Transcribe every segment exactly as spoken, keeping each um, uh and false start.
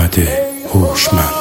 احمد هوشمند.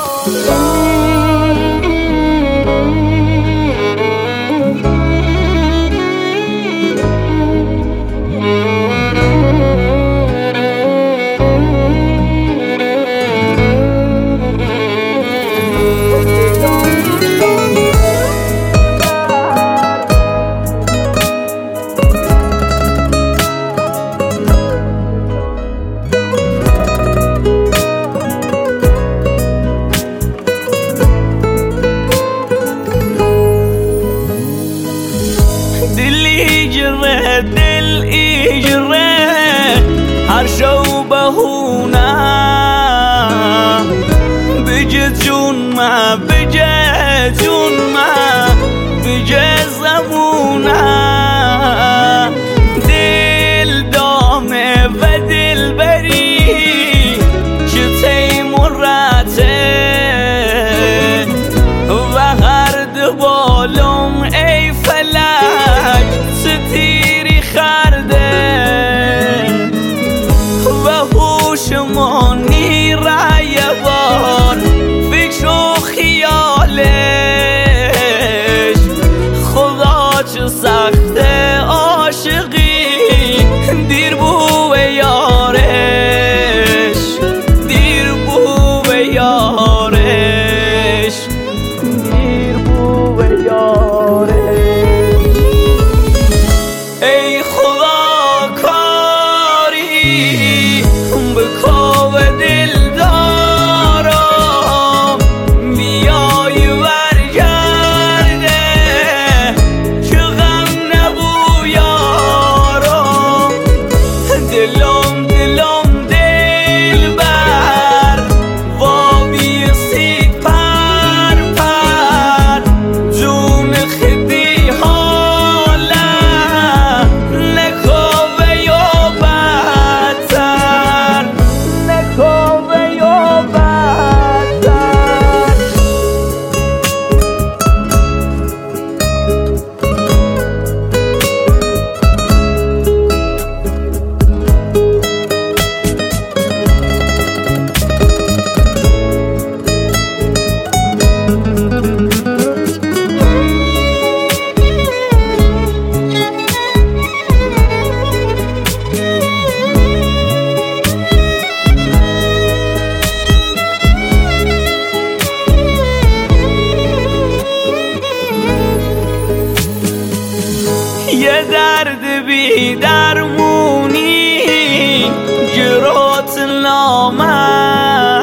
دل ایجره هر شو بهونه بجه جون ما بجه جون ما بجه زمونه دل دامه و دل بری چه تیمورته و هر دبالم ای فلک ستیری خرده و هوشمانی رای بار فکر و خیالش خدا چه سخته عاشقی دیر بو به یارش دیر بو به یارش دیر بو به یارش ای خدا کاری بکاو دل دارم بیای برگرده چه غم نبو یارم دلم دلم دل بر وابی سید پر پر جون خدی حالا نکاوه یا بدتر نکاوه یا بدتر یه درد بی درمونی جرات لامه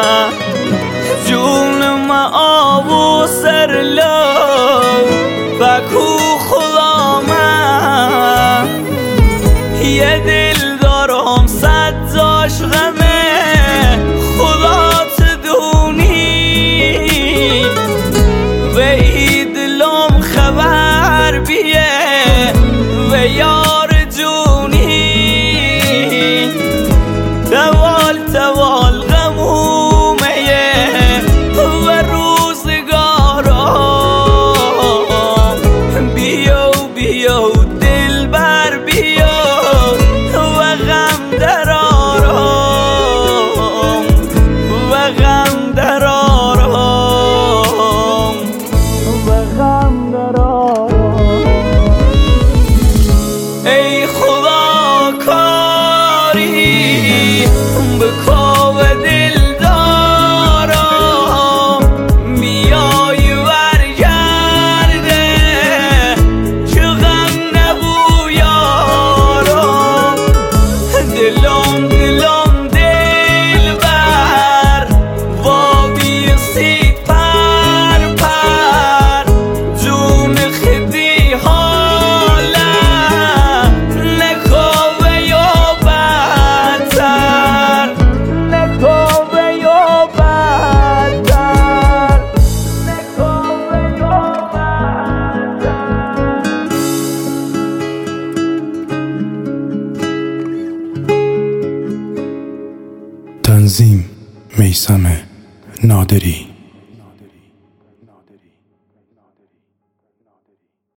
جون ما آب و سرلو فکو خلامه یه دل دارم صد داش غمه خدا تدونی و ای دلم خبر بیه و یار جونی توال توال غمومه و روزگارم بیو بیو دل بر بیو و غم درارم و غم درارم و غم درارم ای خدا کاری بکاو دل دارم بیای برگرده چه غم نبو یارم دلم دلم دل بر وابی سید پر پر جون خدی حالا نکاوه یا بدتر نکاوه یا بدتر نکاوه یا بدتر تنظیم میثم نادری.